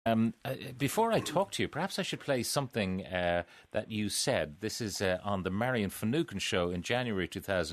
Before I talk to you, perhaps I should play something that you said. This is on the Marion Finucane show in January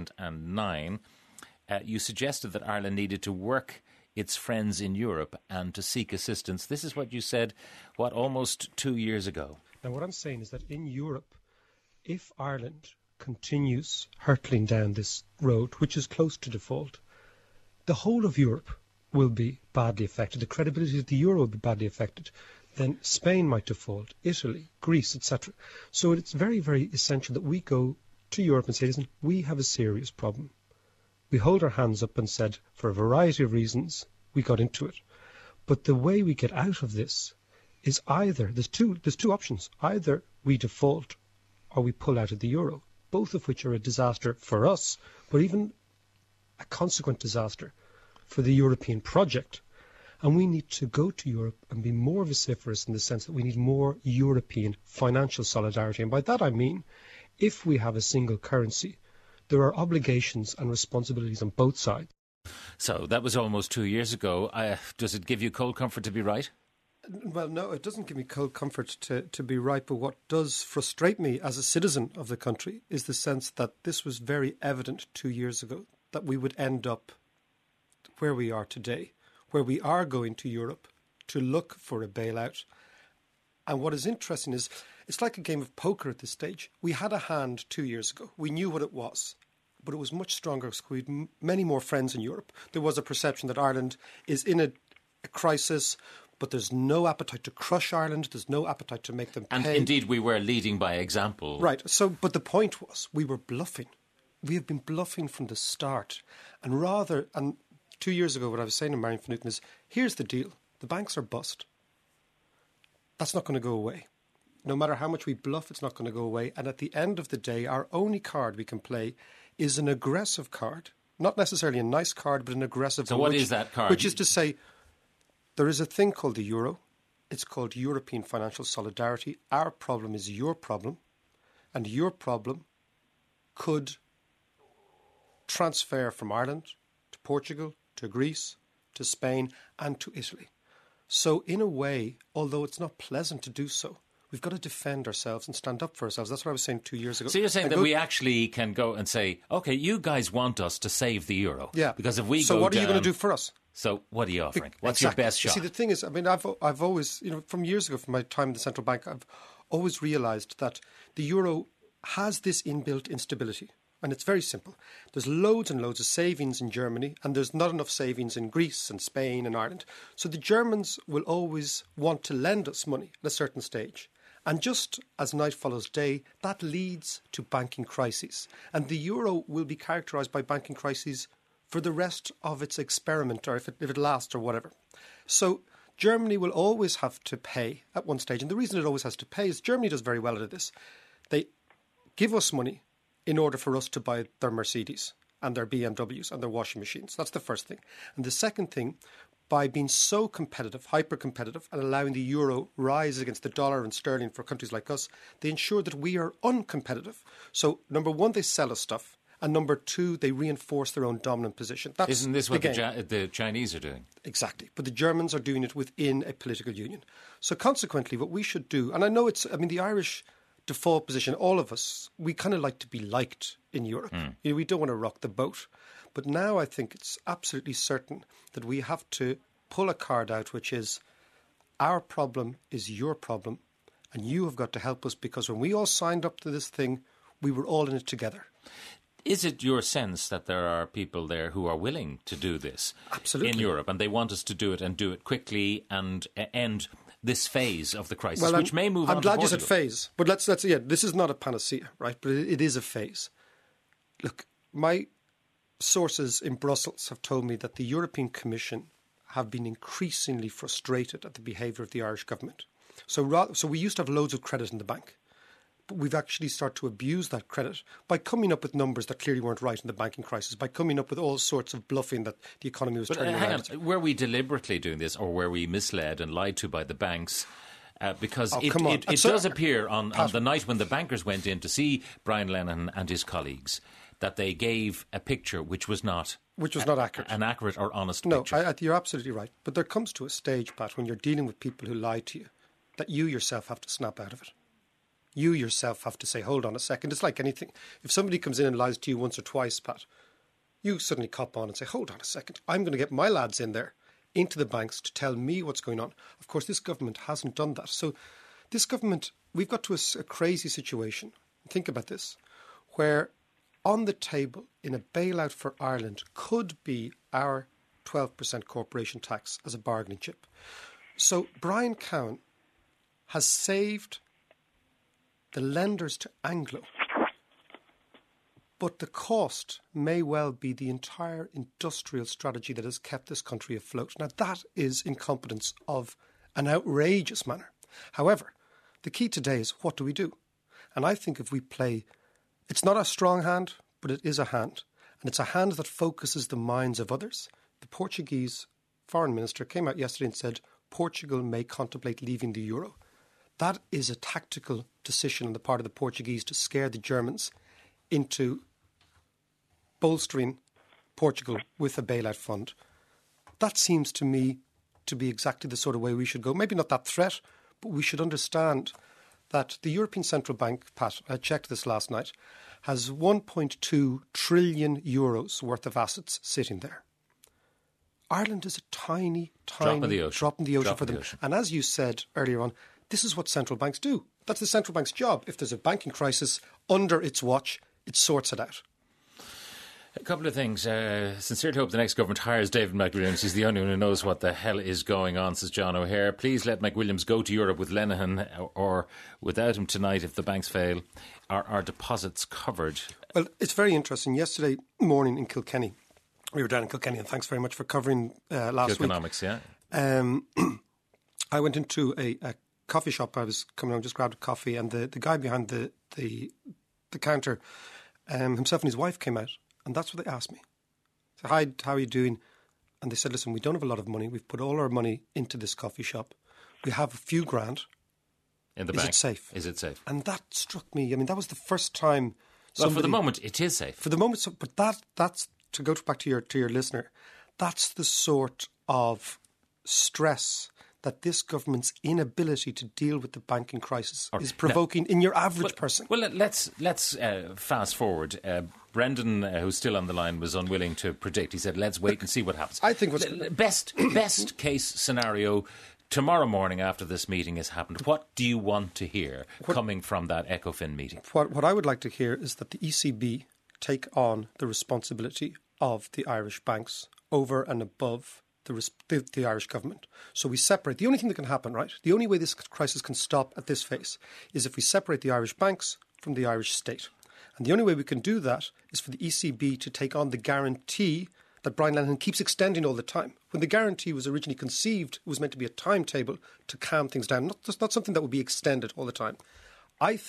2009. You suggested that Ireland needed to work its friends in Europe and to seek assistance. This is what you said, almost 2 years ago? Now, what I'm saying is that in Europe, if Ireland continues hurtling down this road, which is close to default, the whole of Europe will be badly affected. The credibility of the euro will be badly affected. Then Spain might default, Italy, Greece, etc. So it's very, very essential that we go to Europe and say, listen, we have a serious problem. We hold our hands up and said, for a variety of reasons, we got into it. But the way we get out of this is either, there's two options. Either we default or we pull out of the euro, both of which are a disaster for us, but even a consequent disaster for the European project. And we need to go to Europe and be more vociferous in the sense that we need more European financial solidarity. And by that I mean, if we have a single currency, there are obligations and responsibilities on both sides. So that was almost 2 years ago. Does it give you cold comfort to be right? Well, no, it doesn't give me cold comfort to be right. But what does frustrate me as a citizen of the country is the sense that this was very evident 2 years ago, that we would end up where we are today, where we are going to Europe to look for a bailout. And what is interesting is it's like a game of poker at this stage. We had a hand 2 years ago. We knew what it was, but it was much stronger. So we had many more friends in Europe. There was a perception that Ireland is in a crisis, but there's no appetite to crush Ireland. There's no appetite to make them pay. And indeed, we were leading by example. Right. So, but the point was, we were bluffing. We have been bluffing from the start. And 2 years ago, what I was saying to Marion Finucane is, here's the deal. The banks are bust. That's not going to go away. No matter how much we bluff, it's not going to go away. And at the end of the day, our only card we can play is an aggressive card. Not necessarily a nice card, but an aggressive one. So what is that card? Which is to say, there is a thing called the euro. It's called European financial solidarity. Our problem is your problem. And your problem could transfer from Ireland to Portugal, to Greece, to Spain, and to Italy. So in a way, although it's not pleasant to do so, we've got to defend ourselves and stand up for ourselves. That's what I was saying 2 years ago. So you're saying that we actually can go and say, OK, you guys want us to save the euro. Yeah. Because if we so go what are down, you going to do for us? So what are you offering? What's Exactly. your best shot? See, the thing is, I mean, I've always, from years ago, from my time in the central bank, I've always realised that the euro has this inbuilt instability. And it's very simple. There's loads and loads of savings in Germany, and there's not enough savings in Greece and Spain and Ireland. So the Germans will always want to lend us money at a certain stage. And just as night follows day, that leads to banking crises. And the euro will be characterised by banking crises for the rest of its experiment, or if it lasts or whatever. So Germany will always have to pay at one stage. And the reason it always has to pay is Germany does very well at this. They give us money in order for us to buy their Mercedes and their BMWs and their washing machines. That's the first thing. And the second thing, by being so competitive, hyper-competitive, and allowing the euro rise against the dollar and sterling for countries like us, they ensure that we are uncompetitive. So, number one, they sell us stuff. And number two, they reinforce their own dominant position. Isn't this what the Chinese are doing? Exactly. But the Germans are doing it within a political union. So consequently, what we should do, and I know the Irish default position, all of us, we kind of like to be liked in Europe. We don't want to rock the boat. But now I think it's absolutely certain that we have to pull a card out, which is our problem is your problem, and you have got to help us, because when we all signed up to this thing, we were all in it together. Is it your sense that there are people there who are willing to do this in Europe, and they want us to do it and do it quickly and end this phase of the crisis, which may move on to Portugal? I'm glad you said phase, but let's this is not a panacea, right? But it is a phase. Look, my sources in Brussels have told me that the European Commission have been increasingly frustrated at the behaviour of the Irish government. So we used to have loads of credit in the bank. But we've actually started to abuse that credit by coming up with numbers that clearly weren't right in the banking crisis, by coming up with all sorts of bluffing that the economy was turning around. Were we deliberately doing this, or were we misled and lied to by the banks? Because it does appear on the night when the bankers went in to see Brian Lennon and his colleagues that they gave a picture which was not accurate. An accurate or honest No, picture. you're absolutely right. But there comes to a stage, Pat, when you're dealing with people who lie to you, that you yourself have to snap out of it. You yourself have to say, hold on a second. It's like anything. If somebody comes in and lies to you once or twice, Pat, you suddenly cop on and say, hold on a second. I'm going to get my lads in there, into the banks, to tell me what's going on. Of course, this government hasn't done that. So this government, we've got to a crazy situation. Think about this, where on the table in a bailout for Ireland could be our 12% corporation tax as a bargaining chip. So Brian Cowen has saved the lenders to Anglo, but the cost may well be the entire industrial strategy that has kept this country afloat. Now, that is incompetence of an outrageous manner. However, the key today is, what do we do? And I think if we play, it's not a strong hand, but it is a hand. And it's a hand that focuses the minds of others. The Portuguese foreign minister came out yesterday and said Portugal may contemplate leaving the euro. That is a tactical decision on the part of the Portuguese to scare the Germans into bolstering Portugal with a bailout fund. That seems to me to be exactly the sort of way we should go. Maybe not that threat, but we should understand that the European Central Bank, Pat, I checked this last night, has 1.2 trillion euros worth of assets sitting there. Ireland is a tiny drop in the ocean for them. And as you said earlier on, this is what central banks do. That's the central bank's job. If there's a banking crisis under its watch, it sorts it out. A couple of things. Sincerely hope the next government hires David McWilliams. He's the only one who knows what the hell is going on, says John O'Hare. Please let McWilliams go to Europe with Lenihan or without him tonight if the banks fail. Are our deposits covered? Well, it's very interesting. Yesterday morning in Kilkenny, we were down in Kilkenny, and thanks very much for covering last week. Kilconomics, yeah. I went into a coffee shop. I was coming home, just grabbed a coffee, and the guy behind the counter, himself and his wife came out, and that's what they asked me. I said, hi, how are you doing? And they said, listen, we don't have a lot of money. We've put all our money into this coffee shop. We have a few grand. In the bank. Is it safe? Is it safe? And that struck me. I mean, that was the first time. Well, for the moment, it is safe. For the moment, but that's to go back to your listener. That's the sort of stress that this government's inability to deal with the banking crisis is provoking in your average person. Well, let's fast forward. Brendan, who's still on the line, was unwilling to predict. He said, let's wait and see what happens. I think best case scenario, tomorrow morning after this meeting has happened, what do you want to hear coming from that ECOFIN meeting? What I would like to hear is that the ECB take on the responsibility of the Irish banks over and above the Irish government. So we separate. The only thing that can happen, right, the only way this crisis can stop at this phase is if we separate the Irish banks from the Irish state. And the only way we can do that is for the ECB to take on the guarantee that Brian Lenihan keeps extending all the time. When the guarantee was originally conceived, it was meant to be a timetable to calm things down, not something that would be extended all the time. I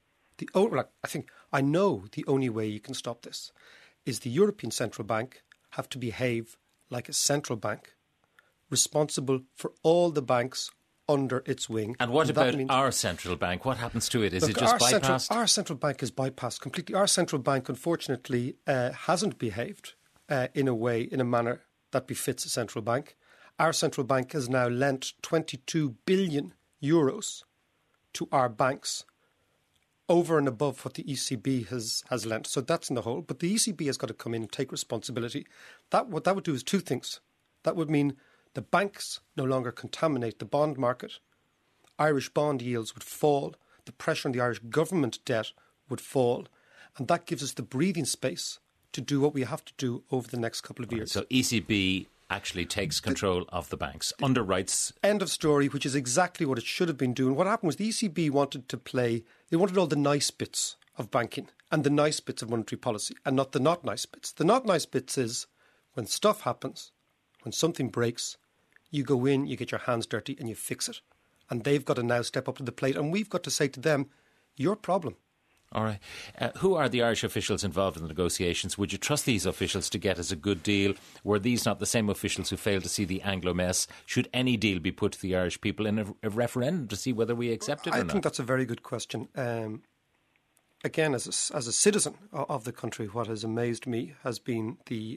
know the only way you can stop this is the European Central Bank have to behave like a central bank, responsible for all the banks under its wing. And what about our central bank? What happens to it? Is it just bypassed? Our central bank is bypassed completely. Our central bank, unfortunately, hasn't behaved in a manner that befits a central bank. Our central bank has now lent 22 billion euros to our banks, over and above what the ECB has lent. So that's in the hole. But the ECB has got to come in and take responsibility. What that would do is two things. That would mean the banks no longer contaminate the bond market. Irish bond yields would fall. The pressure on the Irish government debt would fall. And that gives us the breathing space to do what we have to do over the next couple of years. So ECB actually takes control of the banks, underwrites. End of story, which is exactly what it should have been doing. What happened was the ECB wanted all the nice bits of banking and the nice bits of monetary policy and not the not nice bits. The not nice bits is when stuff happens, when something breaks, you go in, you get your hands dirty and you fix it. And they've got to now step up to the plate and we've got to say to them, your problem. All right. Who are the Irish officials involved in the negotiations? Would you trust these officials to get us a good deal? Were these not the same officials who failed to see the Anglo mess? Should any deal be put to the Irish people in a referendum to see whether we accept it or not? I think that's a very good question. again, as a citizen of the country, what has amazed me has been the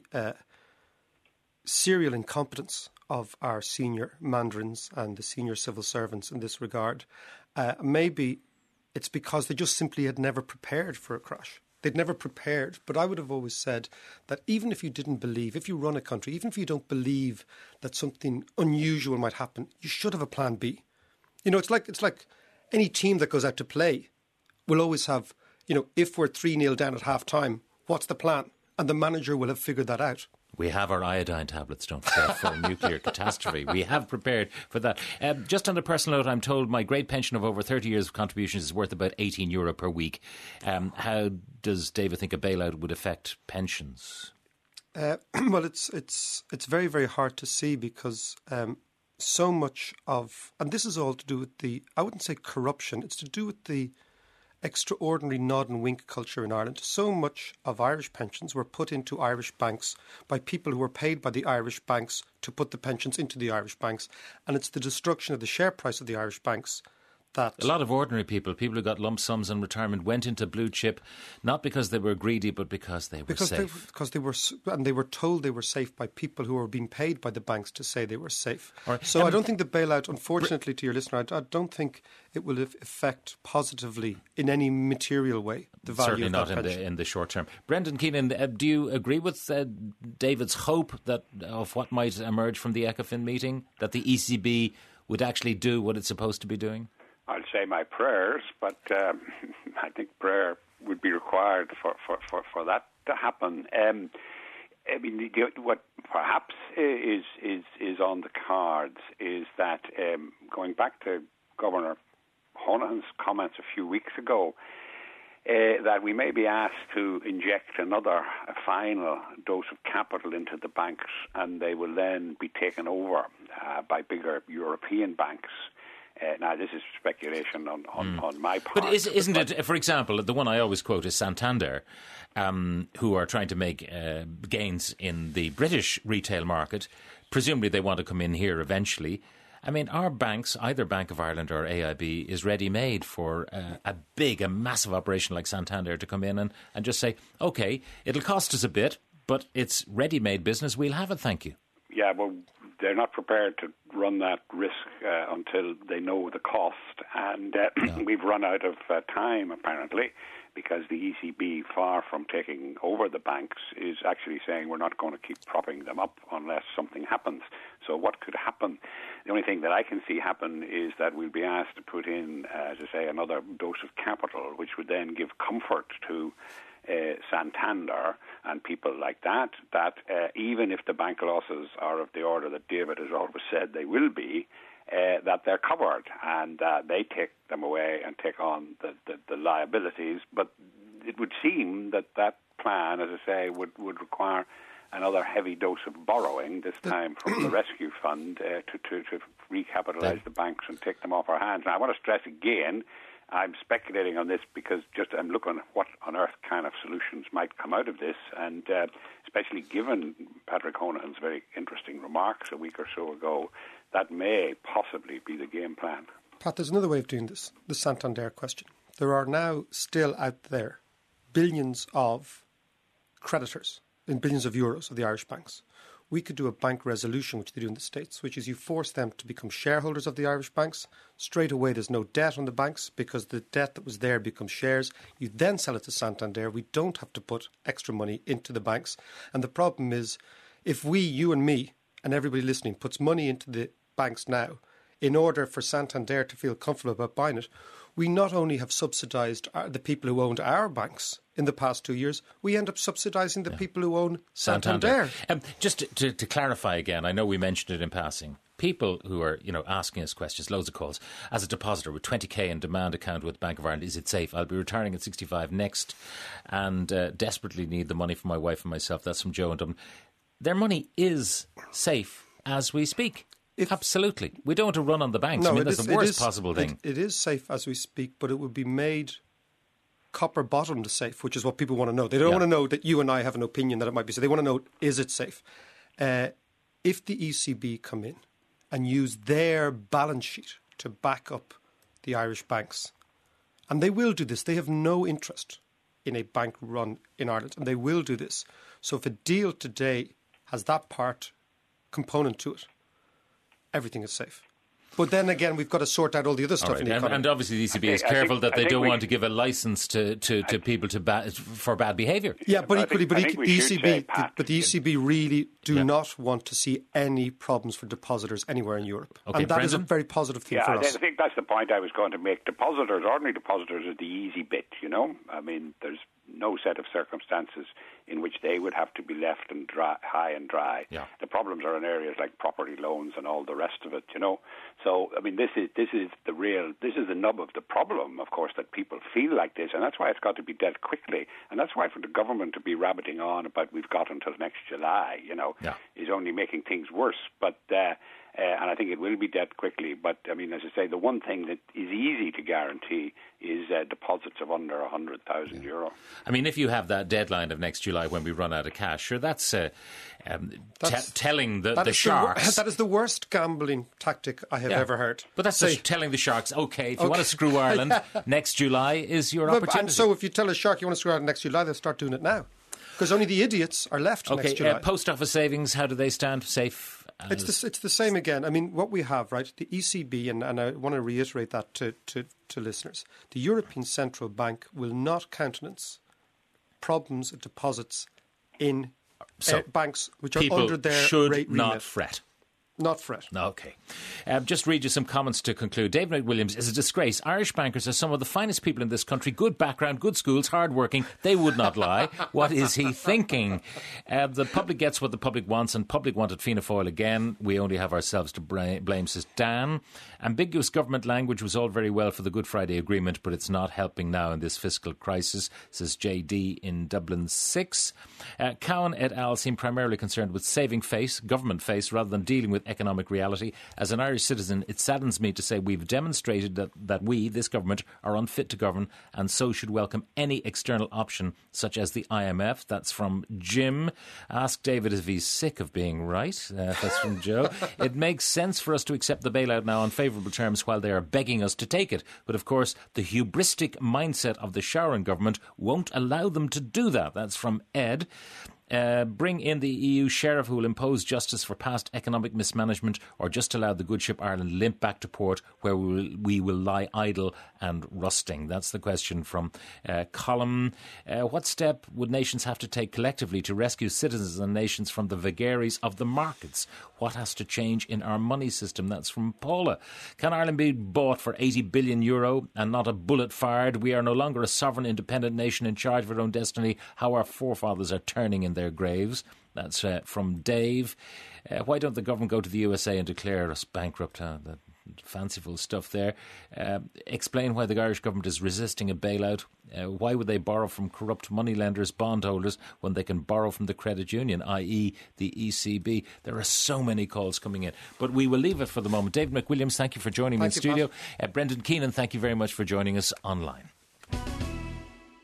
serial incompetence of our senior mandarins and the senior civil servants in this regard. Maybe it's because they just simply had never prepared for a crash. They'd never prepared. But I would have always said that even if you didn't believe, if you run a country, even if you don't believe that something unusual might happen, you should have a plan B. You know, it's like any team that goes out to play will always have, you know, if we're 3-0 down at half time, what's the plan? And the manager will have figured that out. We have our iodine tablets, don't forget, for a nuclear catastrophe. We have prepared for that. Just on a personal note, I'm told my great pension of over 30 years of contributions is worth about €18 per week. How does David think a bailout would affect pensions? Well, it's very, very hard to see because so much of, and this is all to do with the, I wouldn't say corruption, it's to do with the extraordinary nod and wink culture in Ireland. So much of Irish pensions were put into Irish banks by people who were paid by the Irish banks to put the pensions into the Irish banks. And it's the destruction of the share price of the Irish banks that... A lot of ordinary people who got lump sums in retirement, went into blue chip, not because they were greedy, but because they were safe. Because they were told they were safe by people who were being paid by the banks to say they were safe. Right. So I don't think the bailout, unfortunately to your listener, I don't think it will affect positively in any material way the value Certainly of not that pension. in the short term. Brendan Keenan, do you agree with David's hope of what might emerge from the ECOFIN meeting, that the ECB would actually do what it's supposed to be doing? I'll say my prayers, but I think prayer would be required for that to happen. I mean, what perhaps is on the cards is that going back to Governor Honohan's comments a few weeks ago, that we may be asked to inject a final dose of capital into the banks, and they will then be taken over by bigger European banks. Now, this is speculation on my part. But isn't it, for example, the one I always quote is Santander, who are trying to make gains in the British retail market. Presumably they want to come in here eventually. I mean, our banks, either Bank of Ireland or AIB, is ready-made for a massive operation like Santander to come in and just say, OK, it'll cost us a bit, but it's ready-made business. We'll have it, thank you. Yeah, well, they're not prepared to run that risk until they know the cost. And we've run out of time, apparently, because the ECB, far from taking over the banks, is actually saying we're not going to keep propping them up unless something happens. So what could happen? The only thing that I can see happen is that we'll be asked to put in, as I say, another dose of capital, which would then give comfort to Santander and people like that even if the bank losses are of the order that David has always said they will be, that they're covered and they take them away and take on the liabilities. But it would seem that plan, as I say, would require another heavy dose of borrowing, this time from the rescue fund, to recapitalise the banks and take them off our hands. Now, I want to stress again, I'm speculating on this because I'm looking at what on earth kind of solutions might come out of this, and especially given Patrick Honohan's very interesting remarks a week or so ago, that may possibly be the game plan. Pat, there's another way of doing this, the Santander question. There are now still out there billions of creditors in billions of euros of the Irish banks. We could do a bank resolution, which they do in the States, which is you force them to become shareholders of the Irish banks. Straight away, there's no debt on the banks because the debt that was there becomes shares. You then sell it to Santander. We don't have to put extra money into the banks. And the problem is, if we, you and me, and everybody listening, puts money into the banks now, in order for Santander to feel comfortable about buying it, we not only have subsidised the people who owned our banks in the past 2 years, we end up subsidising the people who own Santander. Just to clarify again, I know we mentioned it in passing. People who are, asking us questions, loads of calls. As a depositor with 20k in demand account with Bank of Ireland, is it safe? I'll be retiring at 65 next and desperately need the money for my wife and myself. That's from Joe in Dublin. Their money is safe as we speak. Absolutely. We don't want to run on the banks. No, that's the worst possible thing. It is safe as we speak, but it would be made copper-bottomed safe, which is what people want to know. They don't want to know that you and I have an opinion that it might be safe. They want to know, is it safe? If the ECB come in and use their balance sheet to back up the Irish banks, And they will do this. They have no interest in a bank run in Ireland, and they will do this. So if a deal today has that part component to it, everything is safe. But then again, we've got to sort out all the other stuff in the economy. And obviously the ECB is careful that they don't want to give a licence to people for bad behaviour. Yeah, but equally, the ECB really do not want to see any problems for depositors anywhere in Europe. Okay, and that Brendan? is a very positive thing for us. I think that's the point I was going to make. Depositors, ordinary depositors, are the easy bit, you know. I mean, there's no set of circumstances in which they would have to be left and high and dry. Yeah. The problems are in areas like property loans and all the rest of it, you know. So, I mean, this is the nub of the problem, of course, that people feel like this, and that's why it's got to be dealt quickly, and that's why for the government to be rabbiting on about we've got until next July, you know, is only making things worse. But and I think it will be dealt quickly. But, I mean, as I say, the one thing that is easy to guarantee is deposits of under €100,000. I mean, if you have that deadline of next July when we run out of cash, sure, that's telling the sharks. That is the worst gambling tactic I have ever heard. But that's just telling the sharks, OK, if you want to screw Ireland, next July is your opportunity. And so if you tell a shark you want to screw Ireland next July, they'll start doing it now. Because only the idiots are left next July. Post office savings, how do they stand? Safe? It's the same again. I mean, what we have, right, the ECB, and I want to reiterate that to listeners, the European Central Bank will not countenance problems of deposits in banks which are under their rate remit. People should not fret. Not fret. OK. Just read you some comments to conclude. David McWilliams, is a disgrace. Irish bankers are some of the finest people in this country. Good background, good schools, hard-working. They would not lie. What is he thinking? The public gets what the public wants, and public wanted Fianna Fáil again. We only have ourselves to blame, says Dan. Ambiguous government language was all very well for the Good Friday Agreement, but it's not helping now in this fiscal crisis, says JD in Dublin 6. Cowan et al. Seem primarily concerned with saving face, government face, rather than dealing with economic reality. As an Irish citizen, it saddens me to say we've demonstrated that we, this government, are unfit to govern and so should welcome any external option such as the IMF. That's from Jim. Ask David if he's sick of being right. That's from Joe. It makes sense for us to accept the bailout now on favourable terms while they are begging us to take it. But of course, the hubristic mindset of the Sharon government won't allow them to do that. That's from Ed. Bring in the EU sheriff who will impose justice for past economic mismanagement, or just allow the good ship Ireland limp back to port where we will lie idle and rusting. That's the question from Colm. What step would nations have to take collectively to rescue citizens and nations from the vagaries of the markets? What has to change in our money system? That's from Paula. Can Ireland be bought for €80 billion and not a bullet fired? We are no longer a sovereign, independent nation in charge of our own destiny. How our forefathers are turning in their graves. That's from Dave. Why don't the government go to the USA and declare us bankrupt? The fanciful stuff there. Explain why the Irish government is resisting a bailout. Why would they borrow from corrupt moneylenders, bondholders, when they can borrow from the credit union, i.e. the ECB? There are so many calls coming in. But we will leave it for the moment. David McWilliams, thank you for joining me in studio. Brendan Keenan, thank you very much for joining us online.